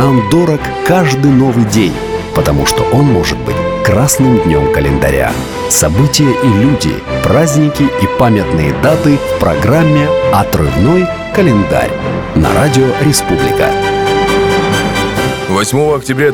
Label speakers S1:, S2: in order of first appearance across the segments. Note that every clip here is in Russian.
S1: Нам дорог каждый новый день, потому что он может быть красным днем календаря. События и люди, праздники и памятные даты в программе «Отрывной календарь» на радио «Республика».
S2: 8 октября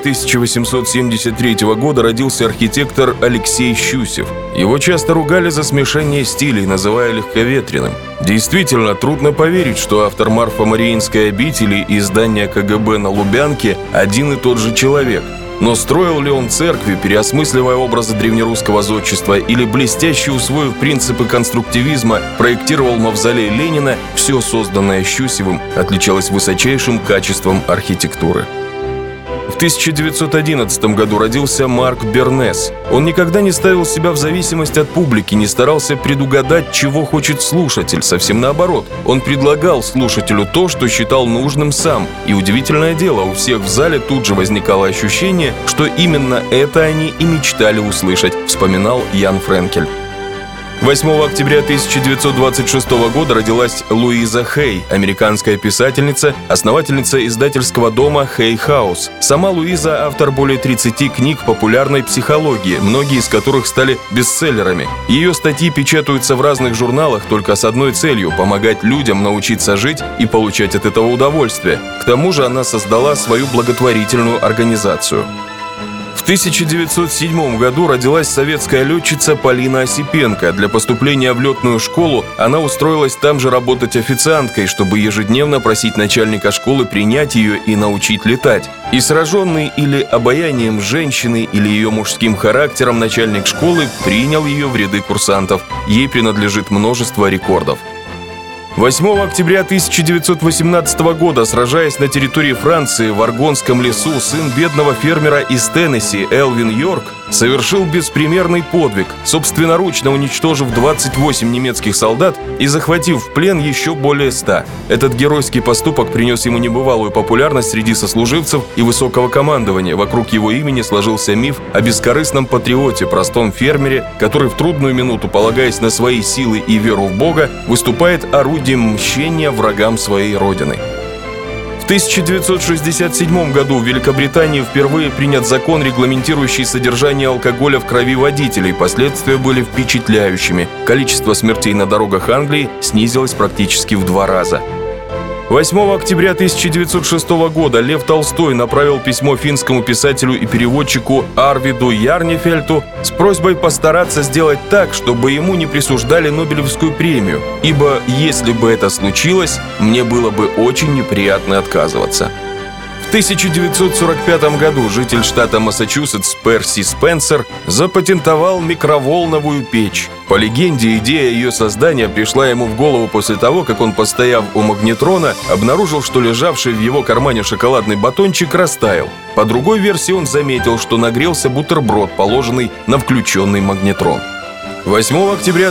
S2: 1873 года родился архитектор Алексей Щусев. Его часто ругали за смешение стилей, называя легковетренным. Действительно, трудно поверить, что автор Марфо-Мариинской обители и здания КГБ на Лубянке один и тот же человек. Но строил ли он церкви, переосмысливая образы древнерусского зодчества, или блестяще усвоив принципы конструктивизма, проектировал мавзолей Ленина, все созданное Щусевым отличалось высочайшим качеством архитектуры. В 1911 году родился Марк Бернес. Он никогда не ставил себя в зависимость от публики, не старался предугадать, чего хочет слушатель. Совсем наоборот. Он предлагал слушателю то, что считал нужным сам. И удивительное дело, у всех в зале тут же возникало ощущение, что именно это они и мечтали услышать, вспоминал Ян Френкель. 8 октября 1926 года родилась Луиза Хей, американская писательница, основательница издательского дома Хей Хаус. Сама Луиза – автор более 30 книг популярной психологии, многие из которых стали бестселлерами. Ее статьи печатаются в разных журналах только с одной целью – помогать людям научиться жить и получать от этого удовольствие. К тому же она создала свою благотворительную организацию. В 1907 году родилась советская летчица Полина Осипенко. Для поступления в летную школу она устроилась там же работать официанткой, чтобы ежедневно просить начальника школы принять ее и научить летать. И сраженный или обаянием женщины, или ее мужским характером, начальник школы принял ее в ряды курсантов. Ей принадлежит множество рекордов. 8 октября 1918 года, сражаясь на территории Франции в Аргонском лесу, сын бедного фермера из Теннесси Элвин Йорк совершил беспримерный подвиг, собственноручно уничтожив 28 немецких солдат и захватив в плен еще более 100. Этот геройский поступок принес ему небывалую популярность среди сослуживцев и высокого командования. Вокруг его имени сложился миф о бескорыстном патриоте, простом фермере, который в трудную минуту, полагаясь на свои силы и веру в Бога, выступает орудием мщения врагам своей родины. В 1967 году в Великобритании впервые принят закон, регламентирующий содержание алкоголя в крови водителей. Последствия были впечатляющими. Количество смертей на дорогах Англии снизилось практически в 2 раза. 8 октября 1906 года Лев Толстой направил письмо финскому писателю и переводчику Арвиду Ярнефельту с просьбой постараться сделать так, чтобы ему не присуждали Нобелевскую премию, ибо если бы это случилось, мне было бы очень неприятно отказываться. В 1945 году житель штата Массачусетс Перси Спенсер запатентовал микроволновую печь. По легенде, идея ее создания пришла ему в голову после того, как он, постояв у магнетрона, обнаружил, что лежавший в его кармане шоколадный батончик растаял. По другой версии, он заметил, что нагрелся бутерброд, положенный на включенный магнетрон. 8 октября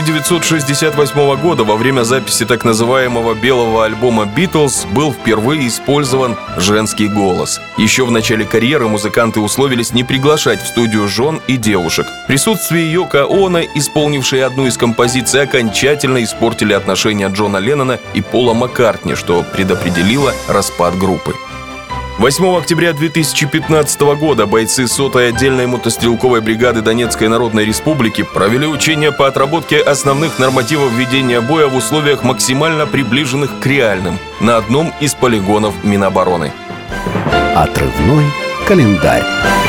S2: 1968 года во время записи так называемого белого альбома «Битлз» был впервые использован женский голос. Еще в начале карьеры музыканты условились не приглашать в студию жен и девушек. Присутствие Йоко Оно, исполнившей одну из композиций, окончательно испортили отношения Джона Леннона и Пола Маккартни, что предопределило распад группы. 8 октября 2015 года бойцы 100-й отдельной мотострелковой бригады Донецкой Народной Республики провели учения по отработке основных нормативов ведения боя в условиях, максимально приближенных к реальным, на одном из полигонов Минобороны.
S1: Отрывной календарь.